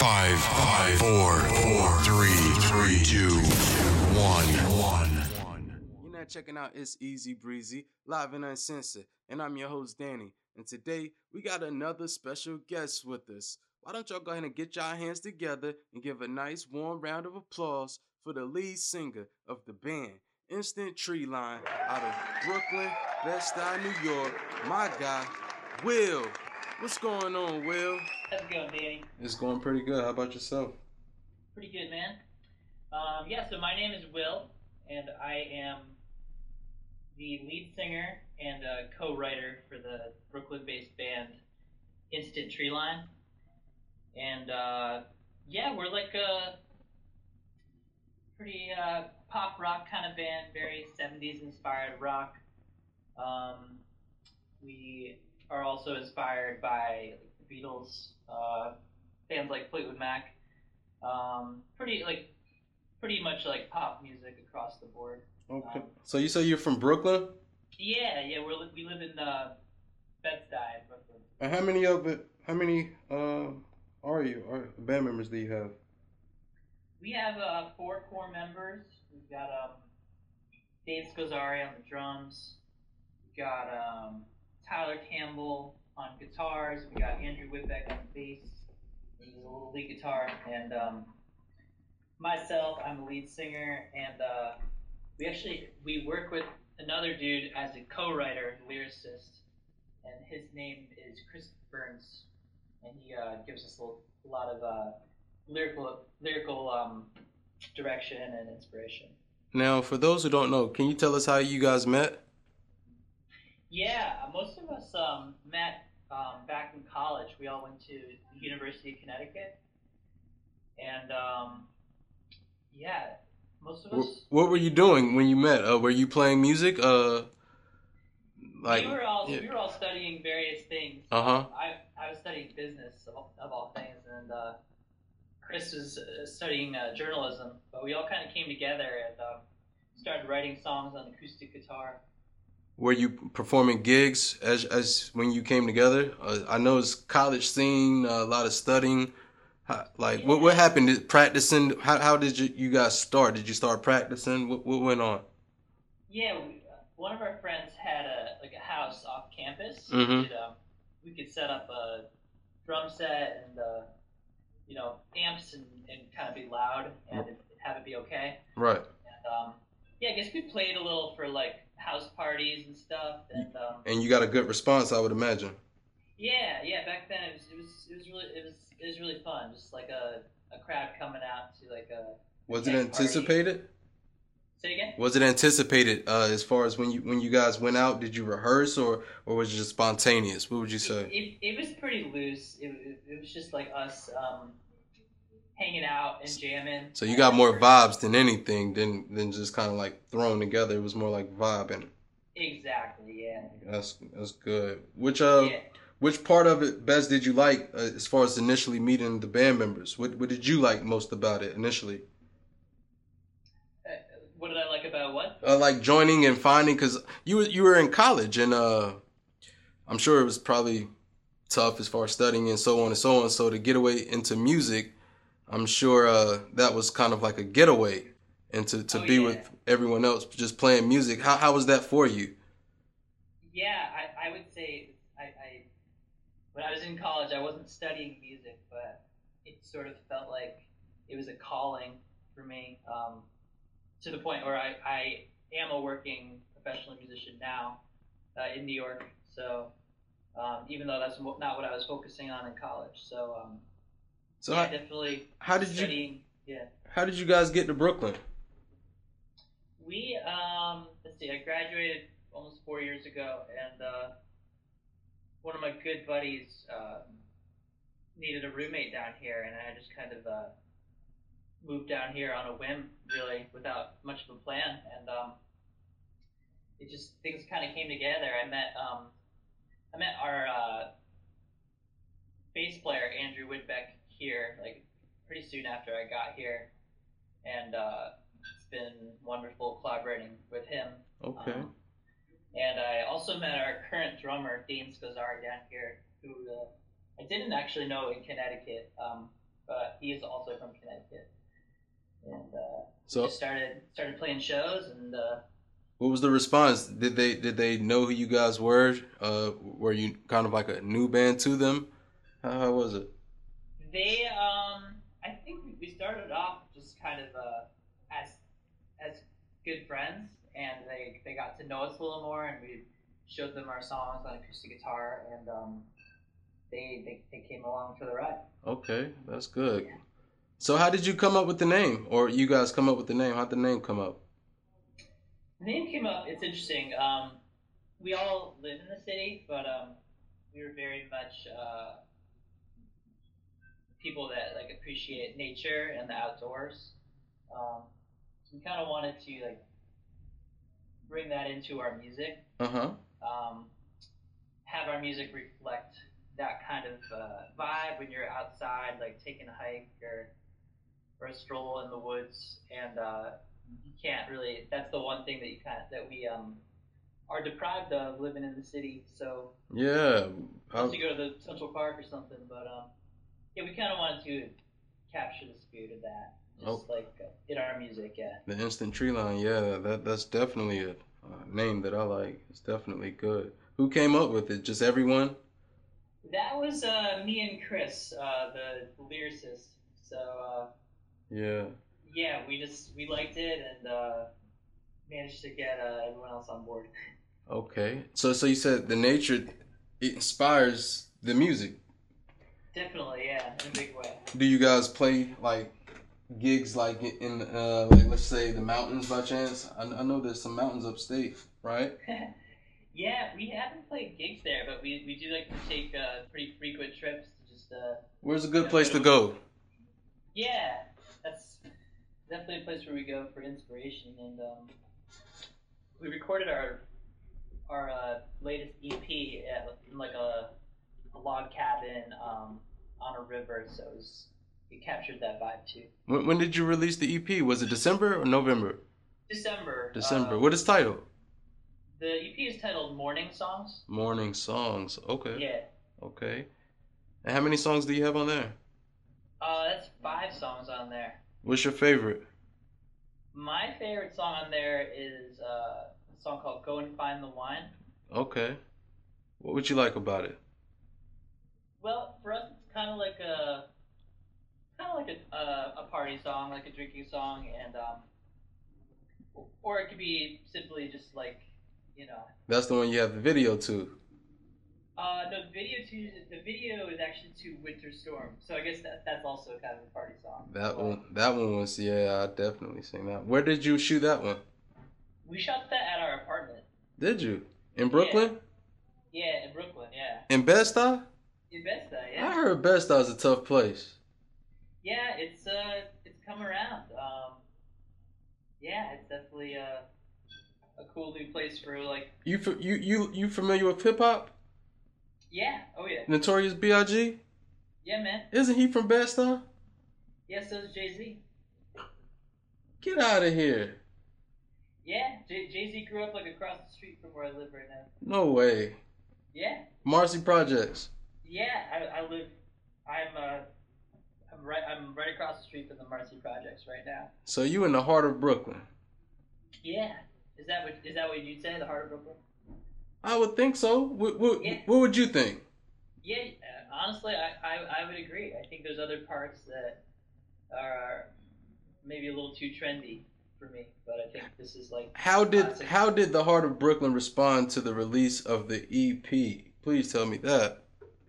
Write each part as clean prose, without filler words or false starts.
Five, four, three, two, one. You're not checking out It's Easy Breezy, live and uncensored, and I'm your host Danny. And today we got another special guest with us. Why don't y'all go ahead and get y'all hands together and give a nice warm round of applause for the lead singer of the band, Instant Treeline, out of Brooklyn, Bed-Stuy, New York, my guy, Will. What's going on, Will? How's it going, Danny? It's going pretty good. How about yourself? Pretty good, man. So my name is Will, and I am the lead singer and co-writer for the Brooklyn-based band Instant Treeline. And we're like a pretty pop rock kind of band, very 70s inspired rock. We are also inspired by the Beatles, bands like Fleetwood Mac. Pretty much like pop music across the board. Okay. So you say you're from Brooklyn? Yeah. We live in Bed-Stuy, Brooklyn. And how many band members do you have? We have 4 core members. We've got Dave Scozzari on the drums. We've got Tyler Campbell on guitars. We got Andrew Whitbeck on bass. He's a little lead guitar, and myself, I'm the lead singer, and we work with another dude as a co-writer, lyricist, and his name is Chris Burns, and he gives us a lot of lyrical direction and inspiration. Now, for those who don't know, can you tell us how you guys met? Yeah, most of us met back in college. We all went to the University of Connecticut, and most of us. What were you doing when you met? Were you playing music? We were all studying various things. I was studying business of all things, and Chris was studying journalism. But we all kind of came together and started writing songs on acoustic guitar. Were you performing gigs as when you came together? I know it's college scene, a lot of studying. What happened? Practicing? How did you guys start? Did you start practicing? What went on? Yeah, one of our friends had a house off campus. Mm-hmm. We could set up a drum set and amps and kind of be loud and have it be okay. Right. And I guess we played a little for like house parties and stuff, and you got a good response, I would imagine. Yeah. Back then it was really fun. Just like a crowd coming out to like a. Was it anticipated? Party. Say it again. Was it anticipated as far as when you guys went out? Did you rehearse or was it just spontaneous? What would you say? It was pretty loose. It was just like us hanging out and jamming. So you got more vibes than anything than just kind of like thrown together. It was more like vibing. Exactly. Yeah. That's good. Which part of it best did you like as far as initially meeting the band members? What did you like most about it initially? What did I like about what? Like joining and finding, because you were in college and I'm sure it was probably tough as far as studying and so on and so on. So to get away into music, I'm sure that was kind of like a getaway and to be with everyone else just playing music. How was that for you? Yeah, I would say I when I was in college, I wasn't studying music, but it sort of felt like it was a calling for me, to the point where I am a working professional musician now in New York. So even though that's not what I was focusing on in college. So definitely studying. How did you guys get to Brooklyn? We let's see, I graduated almost 4 years ago, and one of my good buddies needed a roommate down here, and I just kind of moved down here on a whim, really, without much of a plan, and things kind of came together. I met our bass player Andrew Whitbeck here, like pretty soon after I got here, and it's been wonderful collaborating with him. Okay. And I also met our current drummer, Dane Scozzari, down here, who I didn't actually know in Connecticut. but he is also from Connecticut, and So just started playing shows, and what was the response? Did they know who you guys were? Were you kind of like a new band to them? How was it? they I think we started off just kind of as good friends, and they got to know us a little more, and we showed them our songs on acoustic guitar, and they came along for the ride. Okay, that's good. So how did you come up with the name, or you guys come up with the name? How'd the name come up? The name came up. It's interesting. We all live in the city, but we were very much people that like appreciate nature and the outdoors. So we kind of wanted to like bring that into our music. Uh-huh. Um, have our music reflect that kind of vibe when you're outside, like taking a hike or a stroll in the woods, and you can't really. That's the one thing that that we are deprived of living in the city. So Yeah. unless you go to the Central Park or something, but yeah, we kind of wanted to capture the spirit of that, just like in our music. Yeah. The Instant Tree Line, yeah, that's definitely a name that I like. It's definitely good. Who came up with it? Just everyone? That was me and Chris, the lyricist. So Yeah. yeah, we liked it, and managed to get everyone else on board. Okay. So you said the nature it inspires the music. Definitely, yeah, in a big way. Do you guys play like gigs like in like let's say the mountains by chance? I know there's some mountains upstate, right? Yeah, we haven't played gigs there, but we do like to take pretty frequent trips to just Where's a good know, place to go? Yeah, that's definitely a place where we go for inspiration, and we recorded our latest EP in like a log cabin on a river, so it captured that vibe too. When did you release the EP? Was it December or November? December. December. What is titled? The EP is titled Morning Songs. Morning Songs. Okay. Yeah. Okay. And how many songs do you have on there? That's 5 songs on there. What's your favorite? My favorite song on there is a song called Go and Find the Wine. Okay. What would you like about it? Well, for us, it's kind of like a party song, like a drinking song, and or it could be simply just like, you know. That's the one you have the video to. No, the video is actually to Winter Storm, so I guess that's also kind of a party song. That one was, yeah, I definitely seen that. Where did you shoot that one? We shot that at our apartment. Did you? In Brooklyn? Yeah, in Brooklyn, yeah. In Bed-Stuy? In Bed-Stuy, yeah. I heard Bed-Stuy is a tough place. Yeah, it's come around. Yeah, it's definitely a cool new place for like. You familiar with hip hop? Yeah. Oh yeah. Notorious B.I.G. Yeah, man. Isn't he from Bed-Stuy? Yeah, so is Jay-Z. Get out of here. Yeah, Jay-Z grew up like across the street from where I live right now. No way. Yeah. Marcy Projects. Yeah, I live. I'm right across the street from the Marcy Projects right now. So you in the heart of Brooklyn? Yeah. Is that what you'd say? The heart of Brooklyn? I would think so. What would you think? Yeah, honestly, I would agree. I think there's other parts that are maybe a little too trendy for me, but I think this is like. How did the heart of Brooklyn respond to the release of the EP? Please tell me that.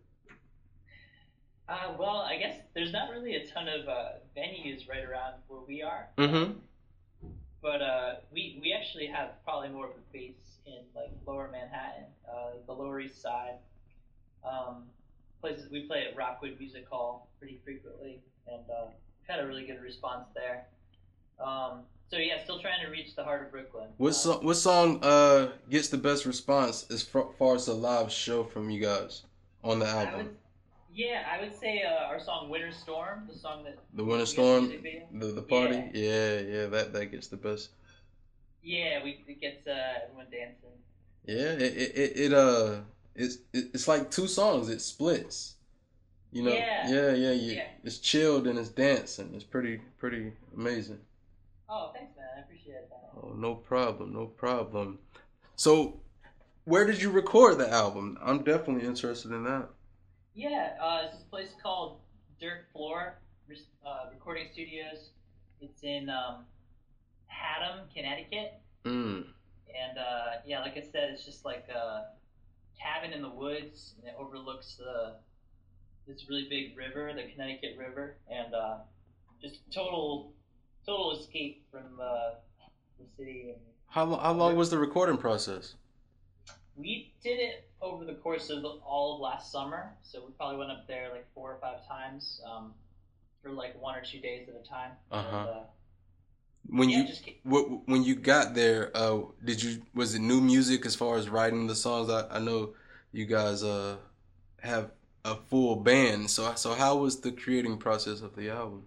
Well, I guess there's not really a ton of venues right around where we are. Mm-hmm. But we actually have probably more of a base in like Lower Manhattan, the Lower East Side. Places we play at Rockwood Music Hall pretty frequently, and we've had a really good response there. So yeah, still trying to reach the heart of Brooklyn. What song gets the best response as far as a live show from you guys on the album? I would say our song "Winter Storm," the song that the Winter Storm, the party. Yeah, that gets the best. Yeah, it gets everyone dancing. Yeah, it's like 2 songs. It splits. You know, Yeah, yeah. yeah. It's chilled and it's dancing. It's pretty amazing. Oh, thanks, man. I appreciate that. Oh, no problem, no problem. So, where did you record the album? I'm definitely interested in that. Yeah, it's this place called Dirt Floor Recording Studios. It's in Haddam, Connecticut, Mm. and yeah, like I said, it's just like a cabin in the woods, and it overlooks the this really big river, the Connecticut River, and just total escape from the city. And How long was the recording process? we did it over the course of all of last summer, so we probably went up there like 4 or 5 times for like 1 or 2 days at a time. Uh And huh. When yeah, you just when you got there, was it new music as far as writing the songs? I know you guys have a full band, so how was the creating process of the album?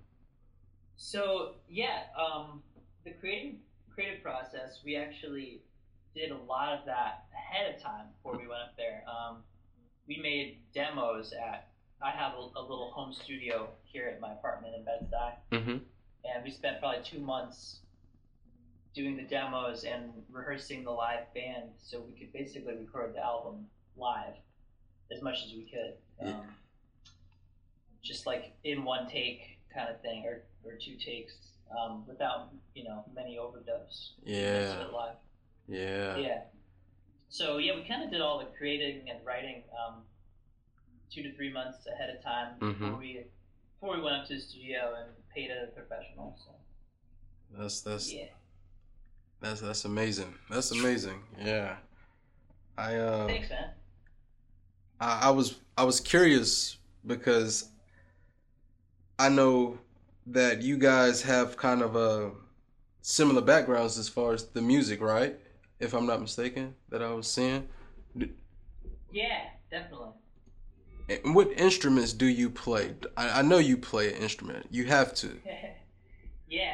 so yeah, the creative process, we actually did a lot of that ahead of time before we went up there. We made demos at. I have a little home studio here at my apartment in Bed-Stuy, Mm-hmm. and we spent probably 2 months doing the demos and rehearsing the live band, so we could basically record the album live as much as we could, Yeah. just like in one take kind of thing, or 2 takes, without many overdubs. Most of Yeah. it live. Yeah. Yeah. So yeah, we kind of did all the creating and writing 2 to 3 months ahead of time Mm-hmm. before we went up to the studio and paid a professional. So That's that's yeah, that's amazing. That's amazing. Yeah. I uh thanks, man. I was curious because I know that you guys have kind of similar backgrounds as far as the music, right? If I'm not mistaken, that I was seeing. Yeah, definitely. And what instruments do you play? I know you play an instrument. You have to. Yeah,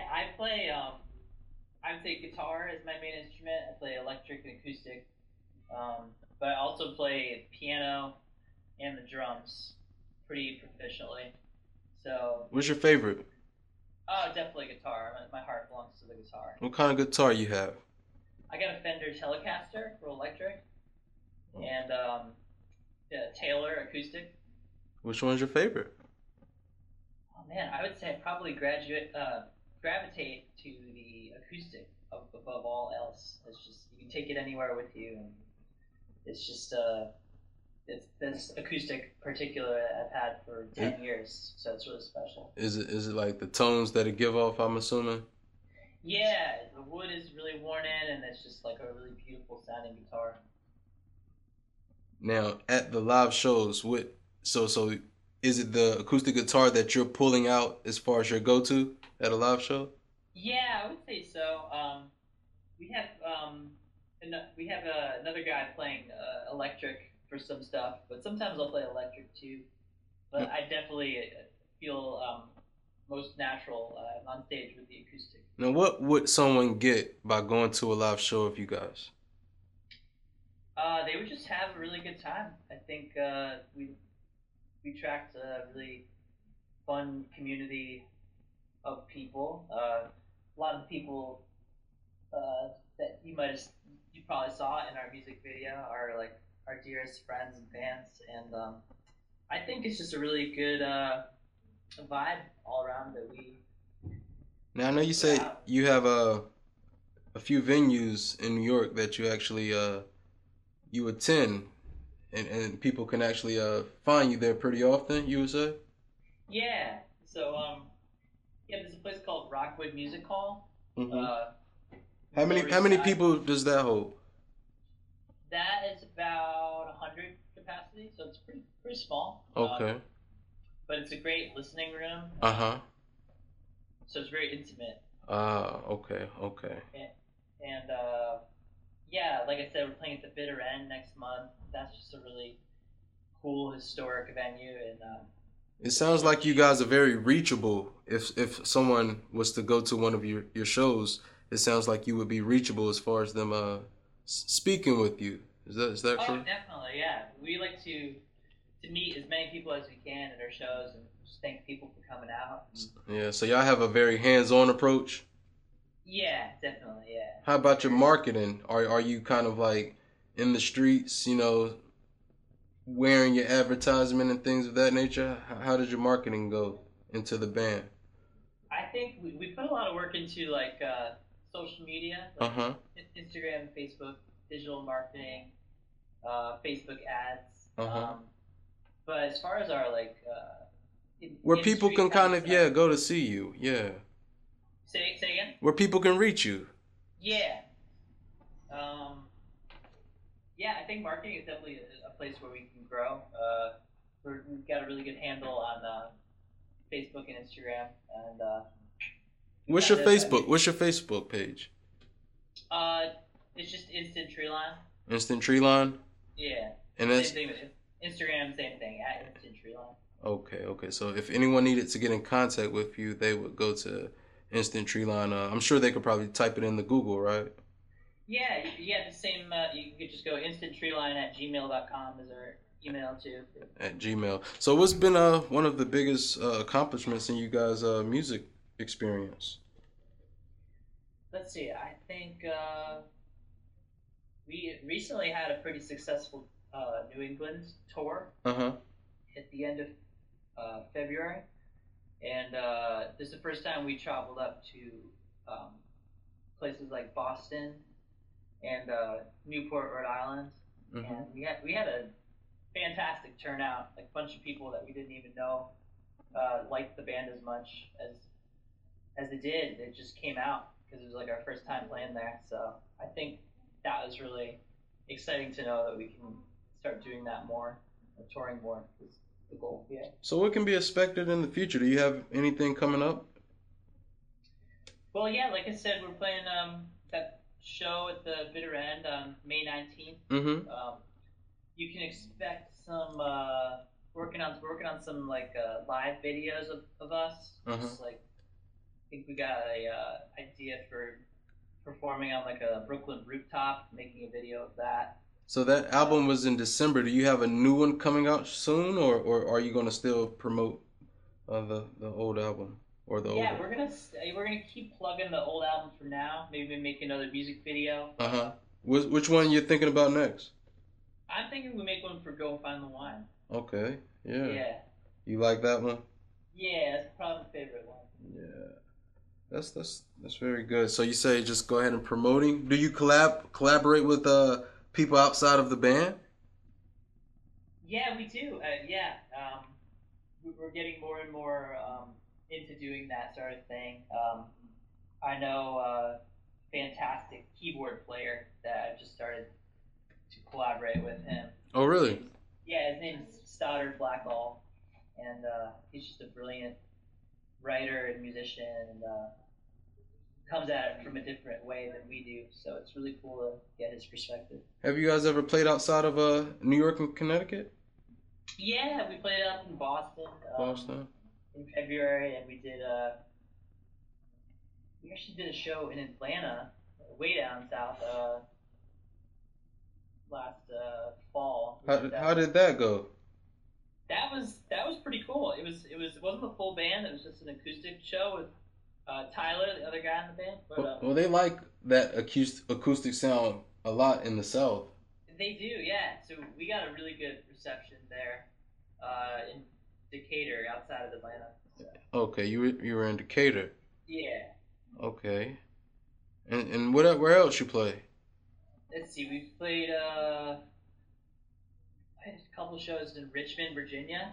I would say guitar is my main instrument. I play electric and acoustic, but I also play piano and the drums pretty proficiently. So, What's your favorite? oh, definitely guitar. My heart belongs to the guitar. What kind of guitar you have? I got a Fender Telecaster for electric, and yeah, Taylor acoustic. Which one's your favorite? Oh man, I would say I probably gravitate to the acoustic above all else. It's just you can take it anywhere with you, and it's just it's this acoustic particular that I've had for 10 years, so it's really special. Is it like the tones that it give off? I'm assuming. Yeah, the wood is really worn in, and it's just like a really beautiful sounding guitar. Now at the live shows, so is it the acoustic guitar that you're pulling out as far as your go-to at a live show? Yeah, I would say so. We have another guy playing electric for some stuff, but sometimes I'll play electric too. But I definitely feel most natural on stage with the acoustic. Now, what would someone get by going to a live show of you guys? They would just have a really good time. I think we attract a really fun community of people. A lot of the people that you probably saw in our music video are like our dearest friends and fans, and I think it's just a really good vibe all around that we Now, I know you put say out. you have a few venues in New York that you actually you attend, and people can actually find you there pretty often. You would say. Yeah. So yeah, there's a place called Rockwood Music Hall. Hmm. In the Lower How East many Side. people does that hold? That is about 100 capacity, so it's pretty small. Okay. But it's a great listening room. Uh huh. So it's very intimate. Okay. And yeah, like I said, we're playing at the Bitter End next month. That's just a really cool historic venue, and It sounds like you guys are very reachable. If someone was to go to one of your shows, it sounds like you would be reachable as far as them speaking with you. Is that oh, true? definitely, yeah. We like to to meet as many people as we can at our shows and just thank people for coming out. Yeah, so y'all have a very hands-on approach. Yeah, definitely. Yeah. How about your marketing? Are you kind of like in the streets, wearing your advertisement and things of that nature? How did your marketing go into the band? I think we put a lot of work into like social media, like Instagram, Facebook, digital marketing, Facebook ads. But as far as our like where people can kind of go to see you, yeah. Say again. Where people can reach you. Yeah. Yeah, I think marketing is definitely a place where we can grow. We've got a really good handle on Facebook and Instagram, and what's your Facebook? What's your Facebook page? It's just Instant Treeline. Instant Treeline. Yeah. And that's same thing with Instagram. Same thing at Instant Treeline. Okay. So if anyone needed to get in contact with you, they would go to Instant Treeline. I'm sure they could probably type it in the Google, right? Yeah. The same. You could just go instanttreeline@gmail.com is our email too. At Gmail. So what's been one of the biggest accomplishments in you guys' music experience? Let's see. I think we recently had a pretty successful New England tour at the end of February, and this is the first time we traveled up to places like Boston and Newport, Rhode Island, and we had a fantastic turnout. Like a bunch of people that we didn't even know liked the band as much as they did. It just came out because it was like our first time playing there. So I think that was really exciting to know that we can start doing that more, touring more is the goal. Yeah. So what can be expected in the future? Do you have anything coming up? Well, yeah, like I said, we're playing that show at the Bitter End on May 19th. You can expect some working on some like live videos of us. Just like I think we got a idea for performing on like a Brooklyn rooftop, making a video of that. So that album was in December. Do you have a new one coming out soon, or are you gonna still promote the old album or the older? We're gonna keep plugging the old album for now. Maybe make another music video. Which one you thinking about next? I'm thinking we make one for Go and Find the Wine. Okay. Yeah. Yeah. You like that one? Yeah, that's probably my favorite one. Yeah. That's very good. So you say just go ahead and promoting. Do you collaborate with people outside of the band? Yeah, we do. We're getting more and more into doing that sort of thing. I know a fantastic keyboard player that I've just started to collaborate with him. Oh, really? His name's Stoddard Blackall, and he's just a brilliant writer and musician, and comes at it from a different way than we do. So it's really cool to get his perspective. Have you guys ever played outside of New York and Connecticut? Yeah, we played up in Boston. In February, and we actually did a show in Atlanta, way down south, last fall. How did that go? That was pretty cool. It wasn't a full band. It was just an acoustic show with Tyler, the other guy in the band. But, well, they like that acoustic sound a lot in the South. They do, yeah. So we got a really good reception there in Decatur, outside of Atlanta. So. Okay, you were in Decatur. Yeah. Okay. And where else you play? Let's see. We've played a couple shows in Richmond, Virginia.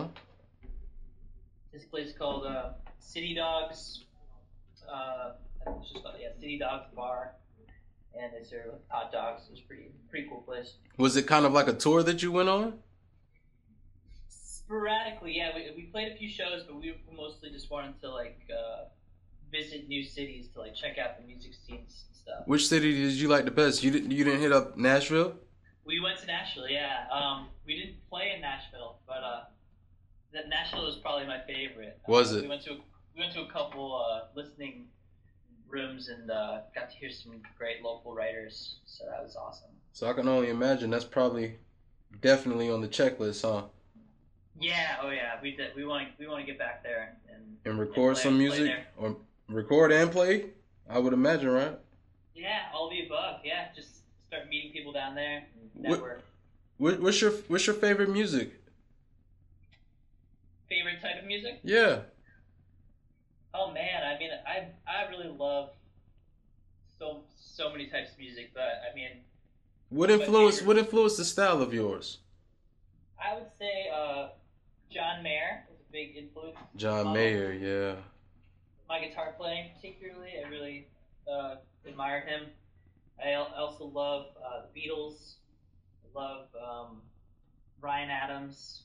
This place called City Dogs. It's just called City Dogs Bar, and they serve hot dogs. It was pretty cool place. Was it kind of like a tour that you went on? Sporadically, yeah. We played a few shows, but we mostly just wanted to like visit new cities to like check out the music scenes and stuff. Which city did you like the best? You didn't hit up Nashville? We went to Nashville, yeah. We didn't play in Nashville, but Nashville was probably my favorite. Was it? We went to a couple listening rooms and got to hear some great local writers, so that was awesome. So I can only imagine that's probably definitely on the checklist, huh? Yeah, oh yeah, we want to get back there And and record play some play music there. or record and play? I would imagine, right? Yeah, all the above. Yeah, just start meeting people down there and What, network. what's your favorite music? Favorite type of music? Yeah. Oh man, I mean, I really love so many types of music, but I mean, What my influence favorite, what influenced the style of yours? I would say, John Mayer was a big influence. John Um, Mayer, yeah. my guitar playing, particularly, I really admired him. I also love the Beatles. I love Ryan Adams.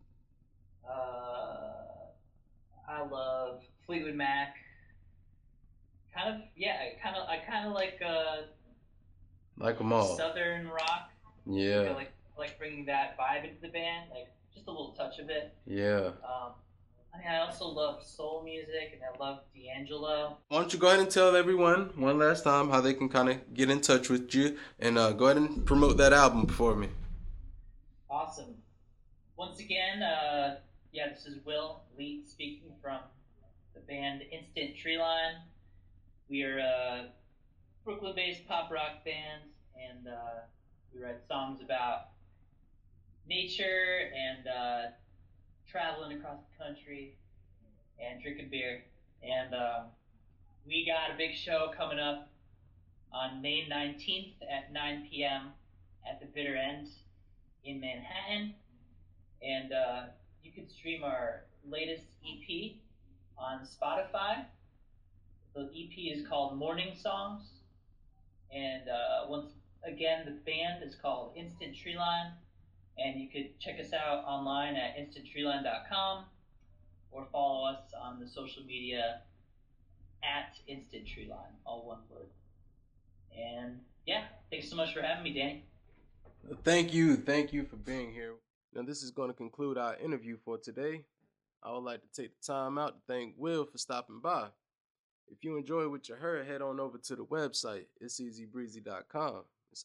Uh, I love Fleetwood Mac. Kind of, yeah. I kind of like Like them all. Southern rock. Like Yeah. I like bringing that vibe into the band, like just a little touch of it. Yeah. I mean, I also love soul music, and I love D'Angelo. Why don't you go ahead and tell everyone one last time how they can kind of get in touch with you and go ahead and promote that album for me. Awesome. Once again, yeah, this is Will Lee speaking from the band Instant Treeline. We are a Brooklyn-based pop rock band, and we write songs about nature and traveling across the country and drinking beer. And we got a big show coming up on May 19th at 9 p.m. at the Bitter End in Manhattan. And you can stream our latest EP on Spotify. The EP is called Morning Songs. And once again, the band is called Instant Treeline. And you could check us out online at instanttreeline.com or follow us on the social media at Instant Treeline, all one word. And yeah, thanks so much for having me, Danny. Thank you for being here. Now, this is going to conclude our interview for today. I would like to take the time out to thank Will for stopping by. If you enjoyed what you heard, head on over to the website. It's easybreezy.com. It's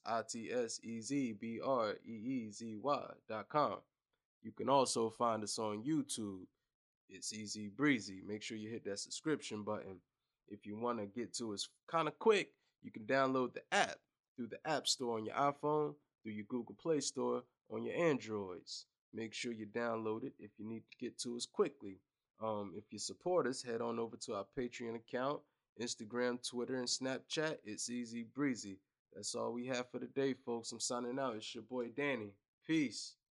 ITSEZBREEZY.com. You can also find us on YouTube. It's Easy Breezy. Make sure you hit that subscription button. If you want to get to us kind of quick, you can download the app through the App Store on your iPhone, through your Google Play Store on your Androids. Make sure you download it if you need to get to us quickly. If you support us, head on over to our Patreon account, Instagram, Twitter, and Snapchat. It's Easy Breezy. That's all we have for today, folks. I'm signing out. It's your boy Danny. Peace.